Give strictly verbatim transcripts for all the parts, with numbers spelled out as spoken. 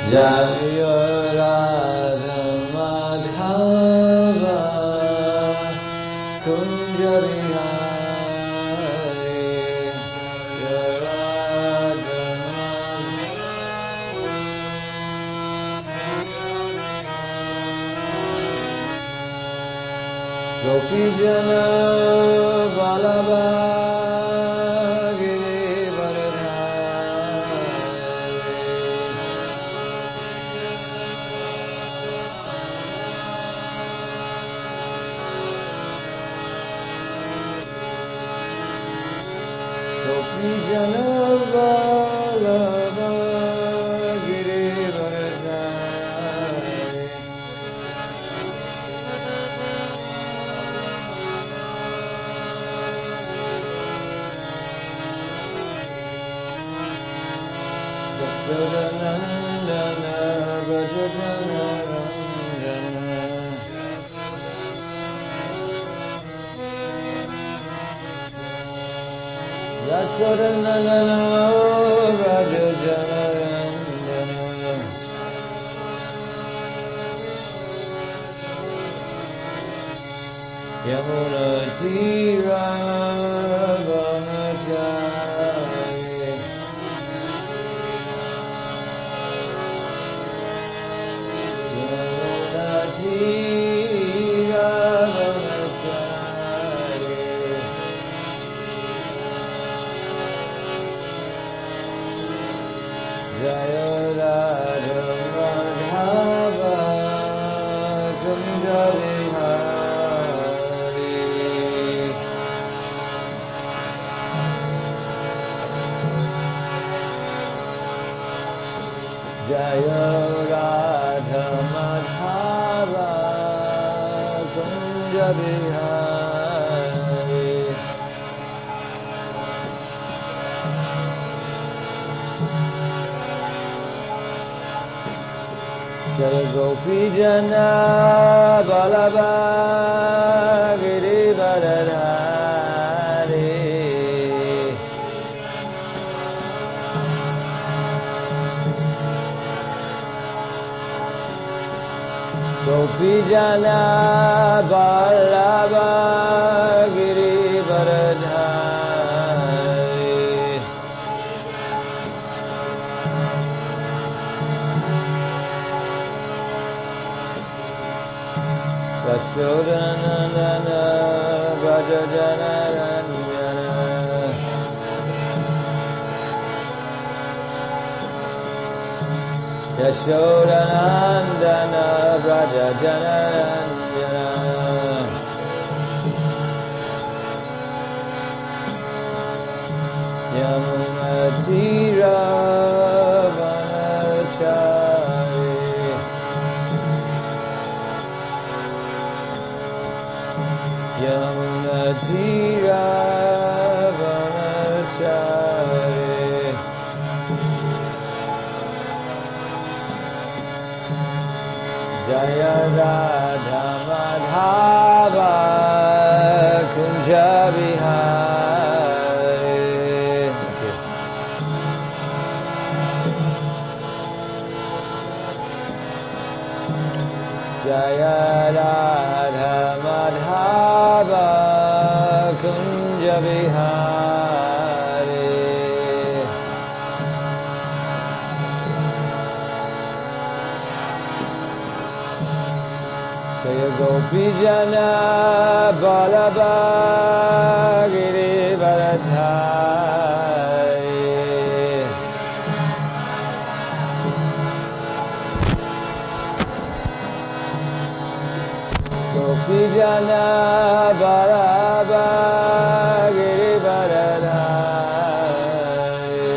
Jaya Radha Madhava Kunja Vihari Jaya Radha Madhava Gopi Jana Vallabha Jana Vallabha Girivardhari Yasodanandana Vrajajana Ranjana Yasodanandana Vrajajana Ranjana Yamuna Tira Vanachari Yamuna Tira Vanachari Jaya Radha Madhava Kunja Vihari Jaya Radha Madhava Kunja Vihari Jaya Gopi Jana Vallabha Girivardhari Gopi Jana Vallabha Girivardhari Yasodanandana Vrajajana Ranjana Yasodanandana Vrajajana Ranjana Yamuna Tira Vanachari Yamuna Tira Vanachari Jaya Radha Madhava Kunja Vihari Jaya Radha Madhava Kunja Vihari Jaya Gopi Jana Vallabha Girivardhari Gopi Jana Vallabha Girivardhari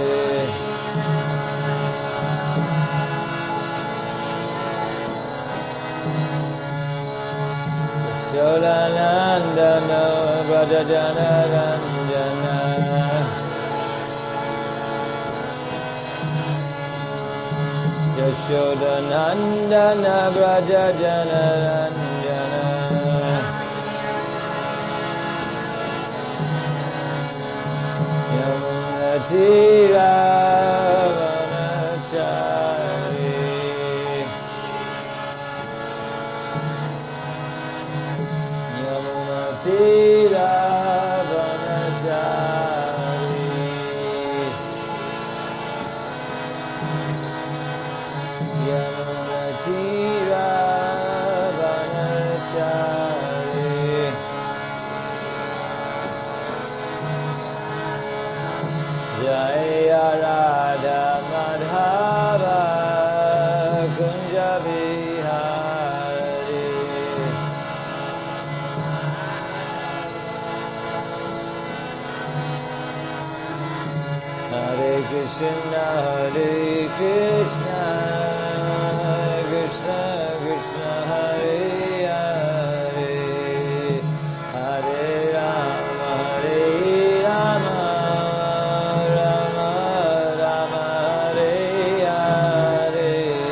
Yasodanandana Vrajajana Ranjana Yasodanandana Vrajajana Ranjana Yamuna Tira Vanachari Krishna, Hare Krishna, Krishna Krishna, Hare Hare, Hare Rama, Hare Rama, Rama Rama, Hare Hare.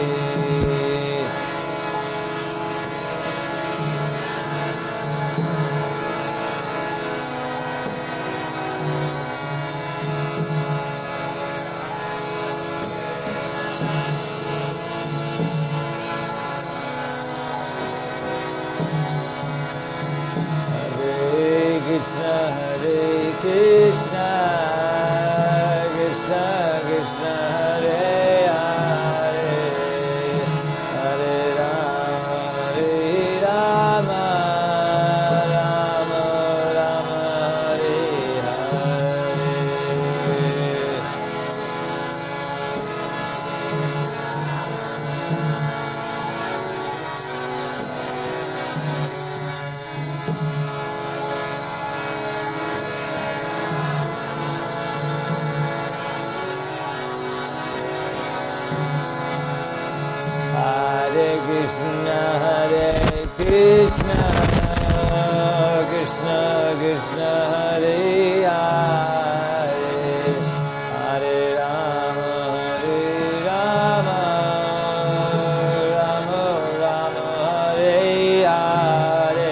Krishna, Hare Krishna, Krishna Krishna, Hare Hare, Hare Rama, Hare Rama, Rama Rama, Hare Hare. Hare Krishna, Hare Krishna, Krishna Krishna, Hare Hare, Hare Rama, Hare Rama, Rama Rama, Hare Hare.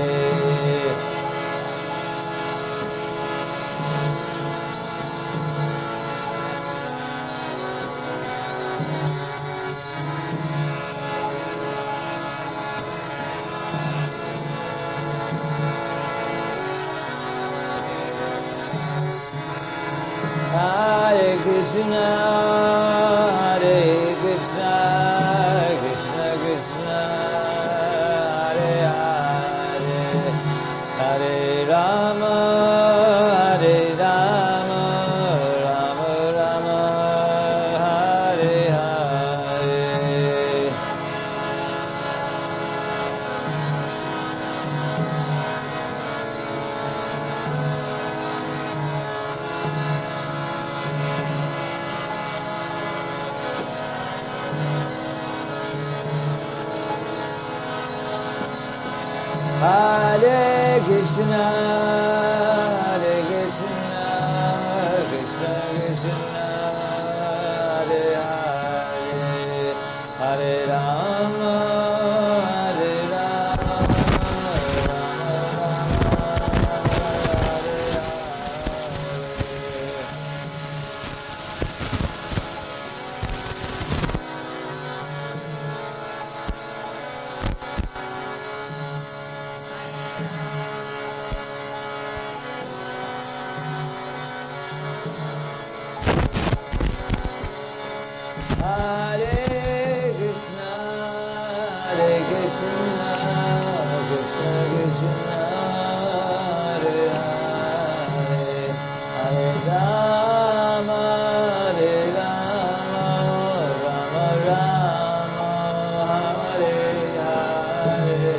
Hare Krishna, Hare Krishna, Krishna Krishna, Hare Hare, Hare Rama, Hare Rama, Rama Rama, Hare Hare. Hare Krishna, Hare Krishna, Krishna Krishna, Hare Hare, Hare Rama, Hare Rama, Rama Rama, Hare Hare Krishna, Hare Krishna, Krishna Krishna, Hare Hare, Hare Rama, Hare Rama, Rama Rama, Hare Hare.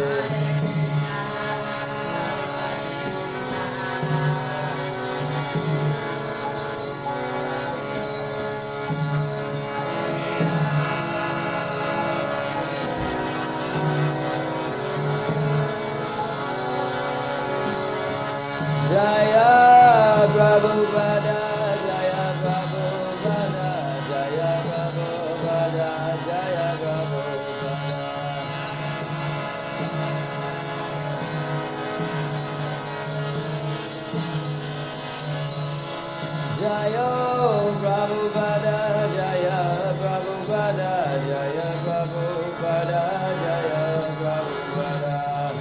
Jaya Prabhupada, Jaya Prabhupada, Jaya Prabhupada, Jaya Prabhupada. Jaya Prabhupada, Jaya Prabhupada, Jaya Prabhupada, Jaya Prabhupada.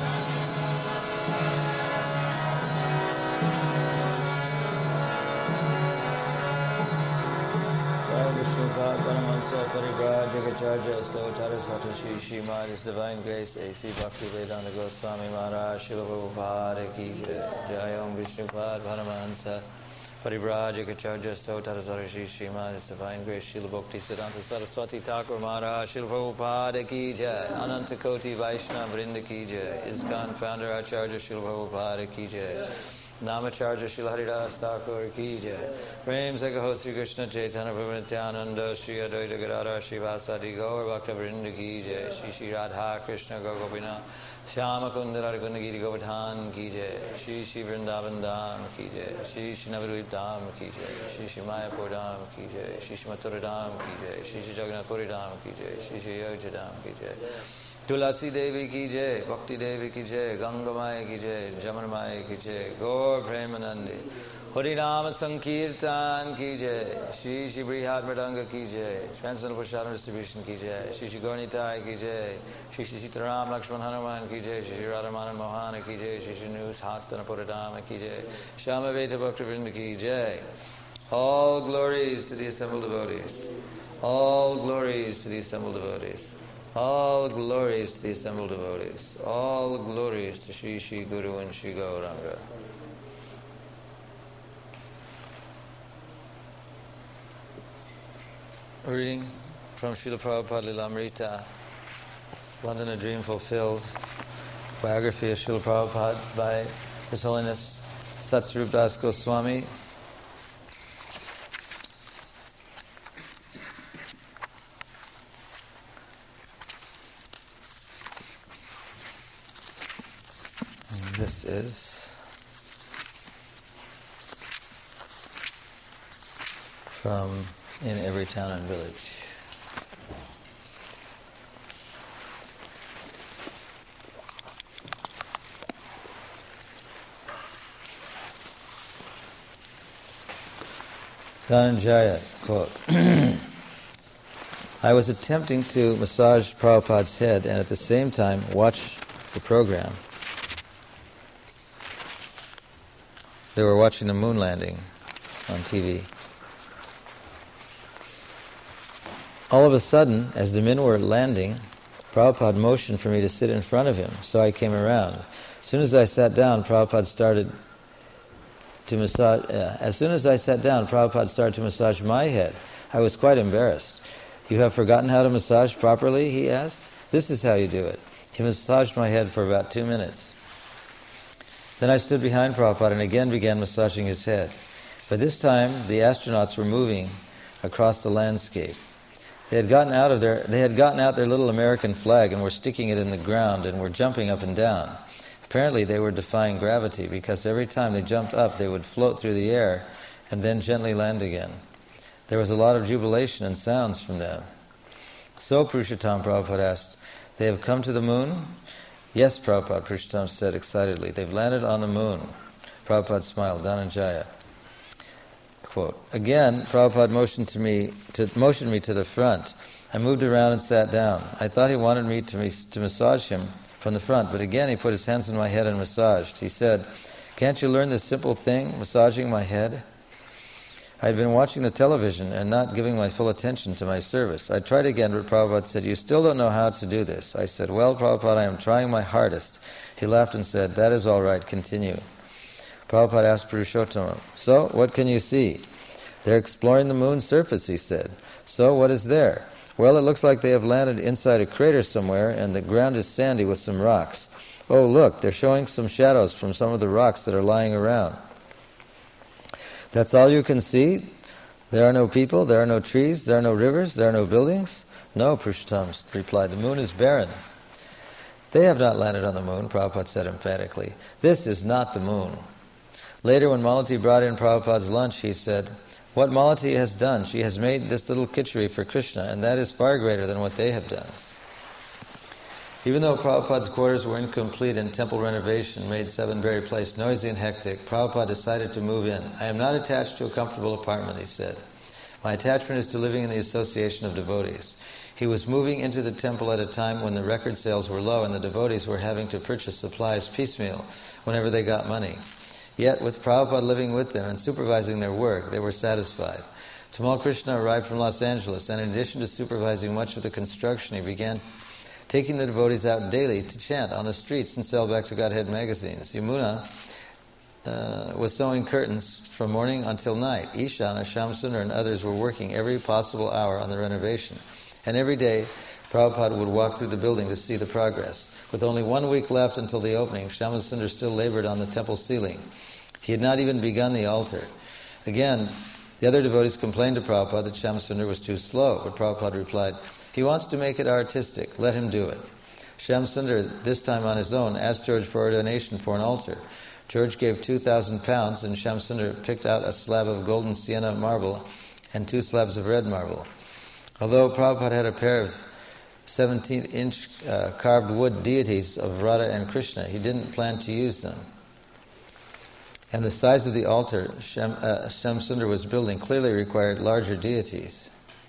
Vishnupada Paramahansa Parivrajagacharya Stotara Satoshi Shrimad His Divine Grace A C Bhakti Vedanta Goswami Maharaj Srila Prabhupada Ki Jai. Jayam Vishnupada Paramahansa Parivrajagacharya Stotara Satoshi Shrimad His Divine Grace Srila Bhakti Siddhanta Saraswati Thakur Maharaj Srila Prabhupada Ki Jai. Ananta Koti Vaishnava Vrinda Ki Jai. ISKCON Founder Acharya Srila Prabhupada Ki Jai. Namacharya Srila Haridas Thakur Ki Jai. Prem Sagaho Sri Krishna Chaitanya Prabhu Nityananda Shri Advaita Gadadhar Srivasadi Gaur Bhakta Vrinda Ki Jai. Shri Shri Radha Krishna Gopinath Shyama Kundara Gunagiri Govardhan Ki Jai. Shri Shri Vrindavan Dham Ki Jai. Shri Shri Navadvip Dham Ki Jai. Shri Shri Mayapur Dham Ki Jai. Shri Shri Mathura Dham Ki Jai. Shri Shri Jagannath Puri Dham Ki Jai. Shri Shri Yogya Dham Ki Jai. Tulasi Devi Ki Jai, Bhakti Devi Ki Jai, Ganga Maya Ki Jai, Jamana Maya Ki Jai, Gaur Premanandi, Harinama Sankirtan Ki Jai, Shri Shri Brihat Mridanga Ki Jai, Transcendental Prashadam Distribution Ki Jai, Shri Shri Gaurnitai Ki Jai, Shri Shri Sitaram Lakshman Hanuman Ki Jai, Shri Shri Radhamanan Mohana Ki Jai, Shri Shri Nus Hastana Puradama Ki Jai, Shama Veta Bhakta Vrinda Ki Jai. All glories to the assembled devotees. All glories to the assembled devotees. All glories to the assembled devotees. All glories to Shri Shri Guru and Shri Gauranga. Reading from Srila Prabhupada Lilamrita, London A Dream Fulfilled, biography of Srila Prabhupada by His Holiness Satsvarup Das Goswami. This is from In Every Town and Village. Dhananjaya, quote, I was attempting to massage Prabhupada's head and at the same time watch the program. They were watching the moon landing on T V. All of a sudden, as the men were landing, Prabhupada motioned for me to sit in front of him, so I came around. As soon as I sat down, Prabhupada started to massage. Uh, as soon as I sat down, Prabhupada started to massage my head. I was quite embarrassed. You have forgotten how to massage properly? He asked. This is how you do it. He massaged my head for about two minutes. Then I stood behind Prabhupada and again began massaging his head. But this time, the astronauts were moving across the landscape. They had gotten out of their they had gotten out their little American flag and were sticking it in the ground and were jumping up and down. Apparently, they were defying gravity because every time they jumped up, they would float through the air and then gently land again. There was a lot of jubilation and sounds from them. So, Purushottam, Prabhupada asked, they have come to the moon? Yes, Prabhupada, Purushottam said excitedly. They've landed on the moon. Prabhupada smiled. Dhananjaya. Quote, again, Prabhupada motioned to me to motioned me to the front. I moved around and sat down. I thought he wanted me to, me to massage him from the front, but again he put his hands on my head and massaged. He said, can't you learn this simple thing, massaging my head? I had been watching the television and not giving my full attention to my service. I tried again, but Prabhupada said, you still don't know how to do this. I said, well, Prabhupada, I am trying my hardest. He laughed and said, that is all right, continue. Prabhupada asked Purushottam, so, what can you see? They're exploring the moon's surface, he said. So, what is there? Well, it looks like they have landed inside a crater somewhere, and the ground is sandy with some rocks. Oh, look, they're showing some shadows from some of the rocks that are lying around. That's all you can see? There are no people, there are no trees, there are no rivers, there are no buildings? No, Purushottam replied, the moon is barren. They have not landed on the moon, Prabhupada said emphatically. This is not the moon. Later, when Malati brought in Prabhupada's lunch, he said, what Malati has done, she has made this little khichdi for Krishna, and that is far greater than what they have done. Even though Prabhupada's quarters were incomplete and temple renovation made Seven-Berry Place noisy and hectic, Prabhupada decided to move in. I am not attached to a comfortable apartment, he said. My attachment is to living in the association of devotees. He was moving into the temple at a time when the record sales were low and the devotees were having to purchase supplies piecemeal whenever they got money. Yet, with Prabhupada living with them and supervising their work, they were satisfied. Tamal Krishna arrived from Los Angeles, and in addition to supervising much of the construction, he began taking the devotees out daily to chant on the streets and sell Back to Godhead magazines. Yamuna uh, was sewing curtains from morning until night. Ishana, Shamsundar, and others were working every possible hour on the renovation. And every day, Prabhupada would walk through the building to see the progress. With only one week left until the opening, Shamsundar still labored on the temple ceiling. He had not even begun the altar. Again, the other devotees complained to Prabhupada that Shyamsundar was too slow, but Prabhupada replied, "He wants to make it artistic, let him do it." Shyamsundar, this time on his own, asked George for a donation for an altar. George gave two thousand pounds, and Shyamsundar picked out a slab of golden sienna marble and two slabs of red marble. Although Prabhupada had a pair of seventeen-inch uh, carved wood deities of Radha and Krishna, he didn't plan to use them. And the size of the altar Shyam, uh, Shyamsundar was building clearly required larger deities.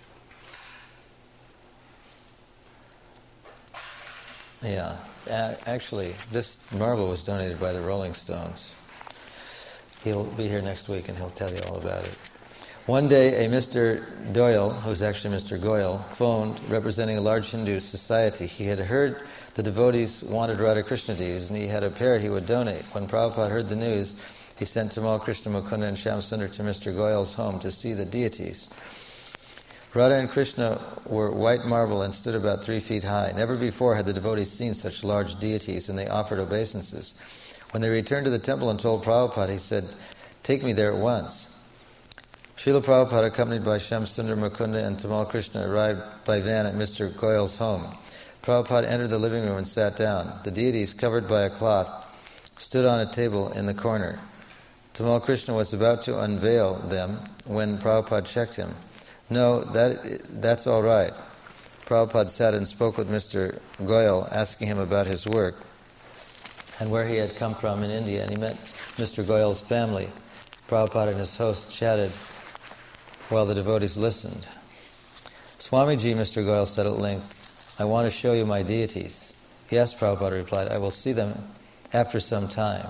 Yeah, uh, actually, this marble was donated by the Rolling Stones. He'll be here next week and he'll tell you all about it. One day, a Mister Doyle, who's actually Mister Goyal, phoned, representing a large Hindu society. He had heard the devotees wanted Radha Krishna deities, and he had a pair he would donate. When Prabhupada heard the news, he sent Tamal Krishna Mukunda and Shyamsundar to Mister Goyal's home to see the deities. Radha and Krishna were white marble and stood about three feet high. Never before had the devotees seen such large deities, and they offered obeisances. When they returned to the temple and told Prabhupada, he said, "Take me there at once." Srila Prabhupada, accompanied by Shyamsundar, Mukunda, and Tamal Krishna, arrived by van at Mister Goyal's home. Prabhupada entered the living room and sat down. The deities, covered by a cloth, stood on a table in the corner. Tamal Krishna was about to unveil them when Prabhupada checked him. "No, that that's all right." Prabhupada sat and spoke with Mister Goyal, asking him about his work and where he had come from in India, and he met Mister Goyal's family. Prabhupada and his host chatted while the devotees listened. "Swamiji," Mister Goyal said at length, "I want to show you my deities." "Yes," Prabhupada replied, "I will see them after some time."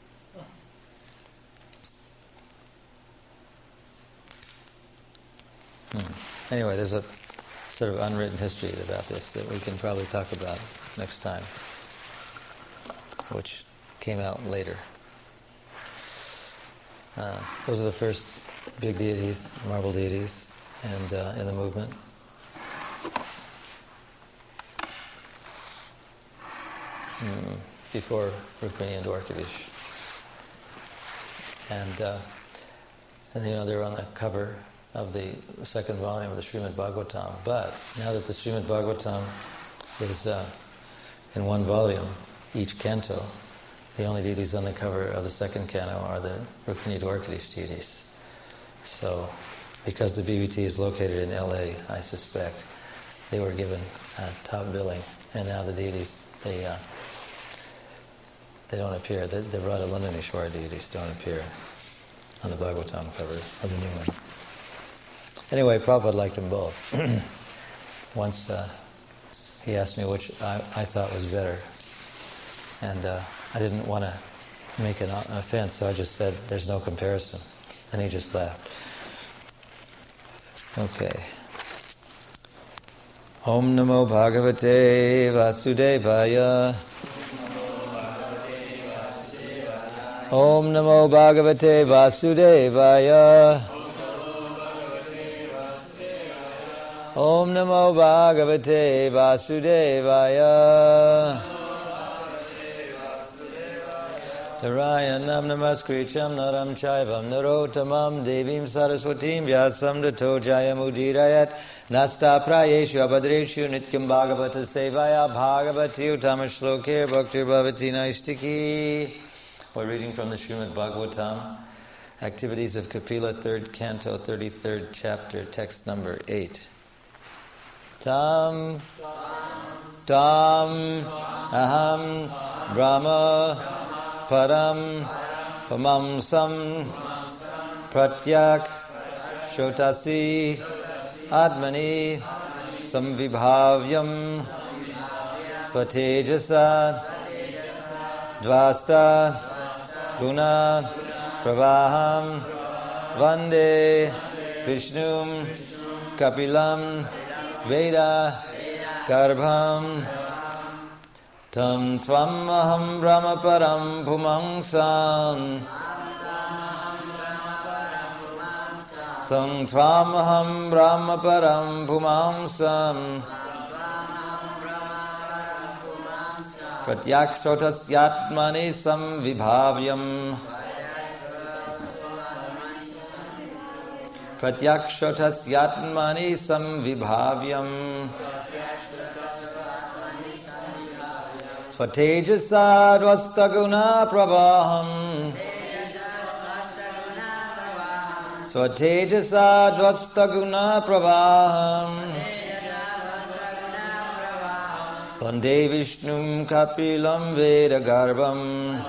Hmm. Anyway, there's a sort of unwritten history about this that we can probably talk about next time, which came out later. Uh, those are the first big deities, marble deities, and uh, in the movement. Mm, before Rukmini and Dwarkadish. And, uh, and you know, they're on the cover of the second volume of the Srimad Bhagavatam. But now that the Srimad Bhagavatam is uh, in one volume, each canto, the only deities on the cover of the second canto are the Rukmini Dwarkadish deities. So, because the B B T is located in L A, I suspect, they were given uh, top billing, and now the deities, they uh, they don't appear. The, the Radha Landaneshwara deities don't appear on the Bhagavatam cover of the new one. Anyway, Prabhupada liked them both. Once uh, he asked me which I, I thought was better, and uh, I didn't want to make an, an offense, so I just said, "There's no comparison," and he just laughed. Okay. Om Namo Bhagavate Vasudevaya. Om Namo Bhagavate Vasudevaya. Om Namo Bhagavate Vasudevaya. Narayanam namaskritam naram chaivam narotamam devim saraswatim vyasam dato jayamudhirayat nasta prayeshu abhadreshu nityam bhagavata sevaya bhagavati utamashloke bhaktir bhavati naistiki. We're reading from the Srimad Bhagavatam, Activities of Kapila, third canto, thirty-third chapter, text number eight. Tam, tam, aham, brahma, param, pamamsam, pratyak, shotasi, atmani, samvibhavyam, svatejasa, dvasta, guna, pravaham, vande, vishnum, kapilam, veda, garbham, tam tvam aham brahma param pumangsam, tam tvam aham brahma param pumangsam, pratyak sotasyatmani samvibhavyam, Pratyakshotasyatmani samvibhavyam Svatejasad-vastaguna pravaham Svatejasad-vastaguna pravaham Vande Vishnum Kapilam Vedagarbham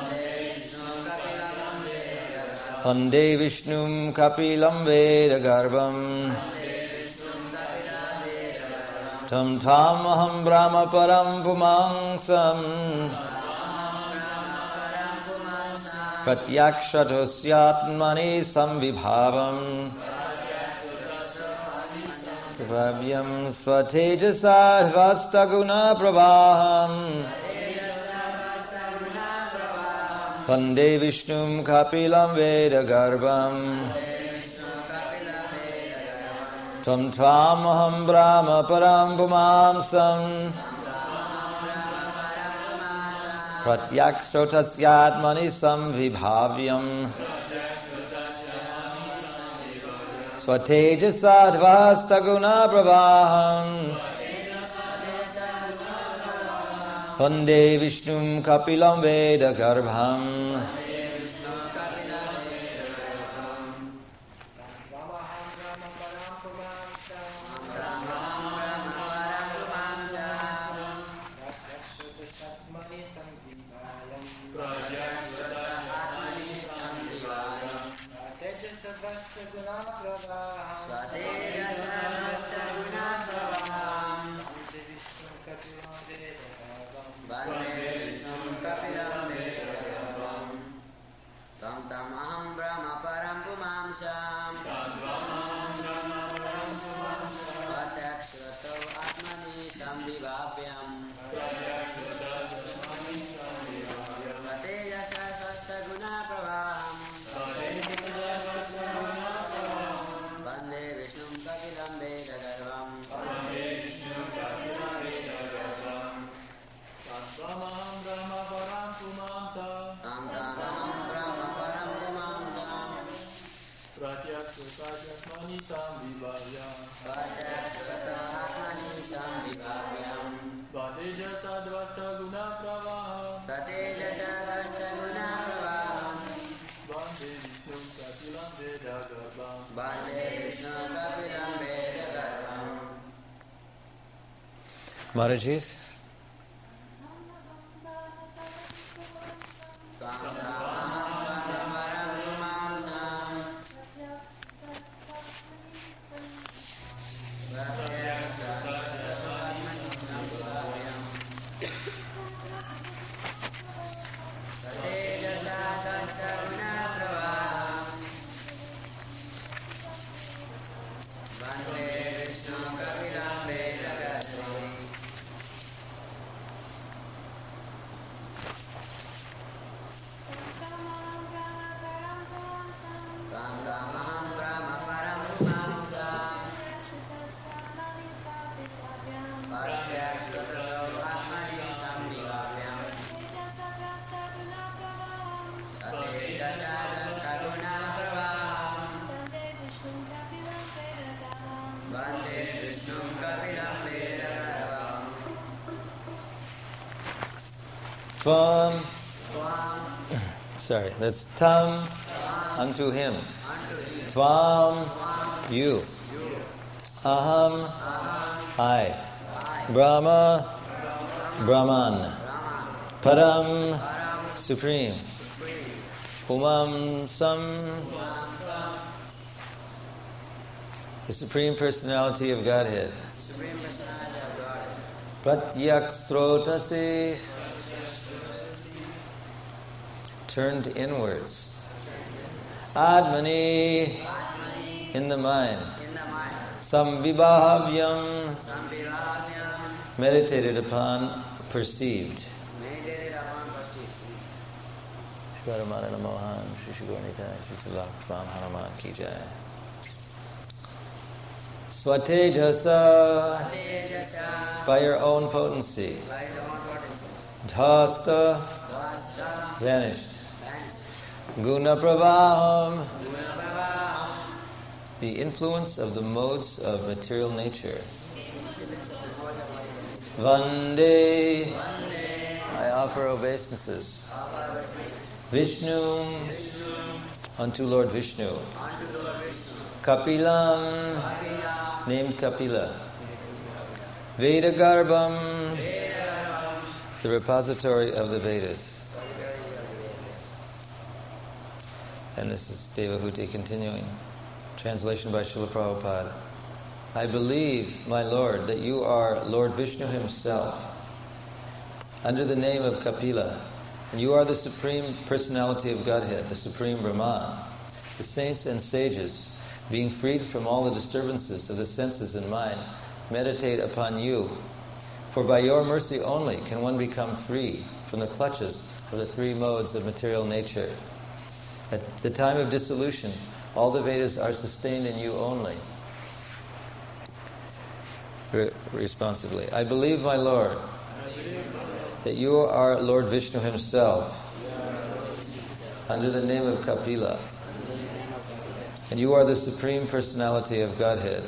Vande Vishnum Kapilam Vedagarbham Tam Tam Aham Brahma Param Pumangsam Pratyakshatosyaatmani samvibhavam Vavyam Svatejasad Vastaguna Pravaham Vande Vishnum Kapilam Vedagarbham Tam Tvamaham Brahma Param Pumamsam Pratyakshotasyatmani samvibhavyam Svatejasad-vastaguna pravaham Vande Vishnum Kapilam Vedagarbham Maharajis? Tvam, sorry, that's tam, unto him. Tvam, you. Aham, I. Brahma, Brahman. Param, supreme. Umam, Sam, the Supreme Personality of Godhead. Pratyakshrotase, turned inwards. Admani, in the mind. Samvibhavyam, meditated upon, perceived. Shkaramana Mohan, Shishigornita, Shishilak, Ram Hanuman Ki Jai. Swatejasa, by your own potency. Dhasta, vanished. Guna Pravaham, the influence of the modes of material nature. Vande, I offer obeisances. Vishnu, unto Lord Vishnu. Kapilam, named Kapila. Vedagarbham, the repository of the Vedas. And this is Devahuti continuing. Translation by Srila Prabhupada. I believe, my Lord, that you are Lord Vishnu himself, under the name of Kapila, and you are the Supreme Personality of Godhead, the Supreme Brahman. The saints and sages, being freed from all the disturbances of the senses and mind, meditate upon you. For by your mercy only can one become free from the clutches of the three modes of material nature. At the time of dissolution, all the Vedas are sustained in you only. Re- responsibly. I believe, my Lord, that you are Lord Vishnu himself, under the name of Kapila, and you are the Supreme Personality of Godhead,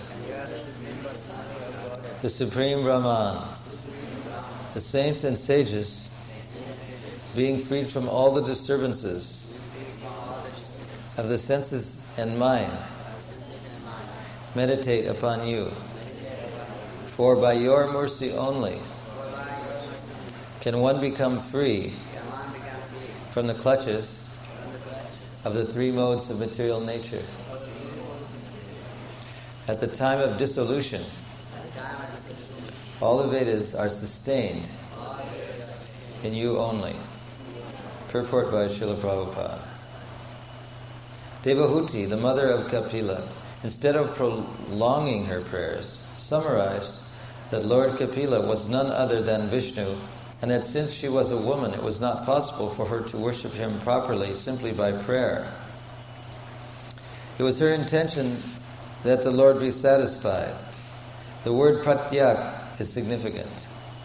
the Supreme Brahman. The saints and sages, being freed from all the disturbances of the senses and mind, meditate upon you. For by your mercy only can one become free from the clutches of the three modes of material nature. At the time of dissolution, all the Vedas are sustained in you only. Purport by Srila Prabhupada. Devahuti, the mother of Kapila, instead of prolonging her prayers, summarized that Lord Kapila was none other than Vishnu, and that since she was a woman, it was not possible for her to worship him properly simply by prayer. It was her intention that the Lord be satisfied. The word pratyak is significant.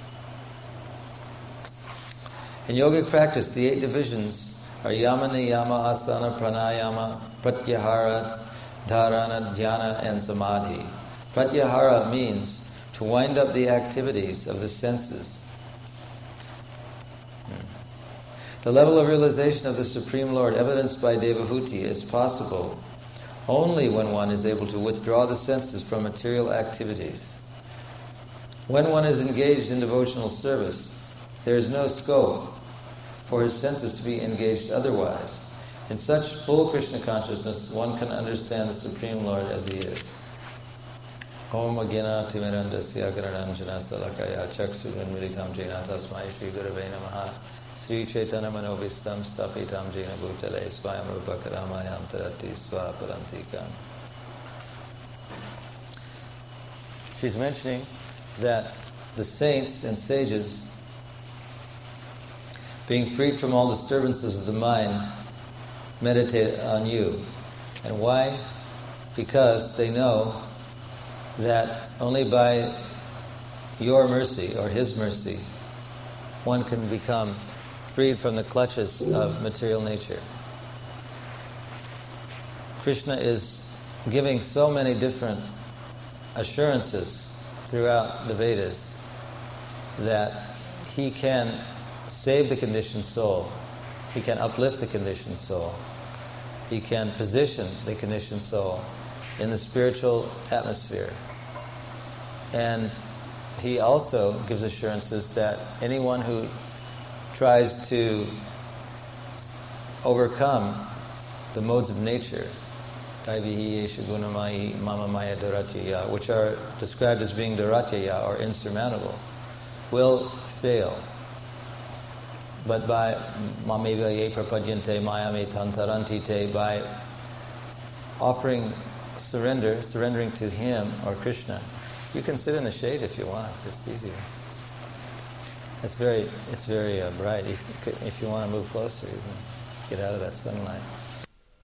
In yogic practice, the eight divisions are yama, niyama, asana, pranayama, pratyahara, dharana, dhyana, and samadhi. Pratyahara means to wind up the activities of the senses. The level of realization of the Supreme Lord, evidenced by Devahuti, is possible only when one is able to withdraw the senses from material activities. When one is engaged in devotional service, there is no scope for his senses to be engaged otherwise. In such full Krishna consciousness, one can understand the Supreme Lord as he is. Om Agena Timirandasya Garananjana Salakaya Chaksuran Militam Jena Tasmai Shri Gurave Namaha Sri Chaitanya Manobhistam Stapitam Jena Bhutale Swayam Rupa Karamayam Tarati Swaparantikam. She's mentioning that the saints and sages, being freed from all disturbances of the mind, meditate on you. And why? Because they know that only by your mercy, or his mercy, one can become freed from the clutches of material nature. Krishna is giving so many different assurances throughout the Vedas that he can save the conditioned soul, he can uplift the conditioned soul, he can position the conditioned soul in the spiritual atmosphere. And he also gives assurances that anyone who tries to overcome the modes of nature, which are described as being duratya or insurmountable, will fail. But by mameva ye prapadyante mayame tantarantite, by offering surrender, surrendering to him or Krishna, you can sit in the shade if you want. It's easier. It's very, it's very uh, bright. If, if you want to move closer, you can get out of that sunlight.